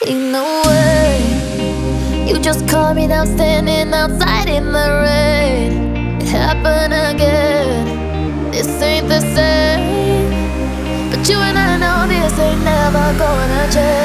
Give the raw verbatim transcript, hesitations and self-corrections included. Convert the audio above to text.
Ain't no way. You just caught me now standing outside in the rain. It happened again. This ain't the same. But you and I know this ain't never gonna change.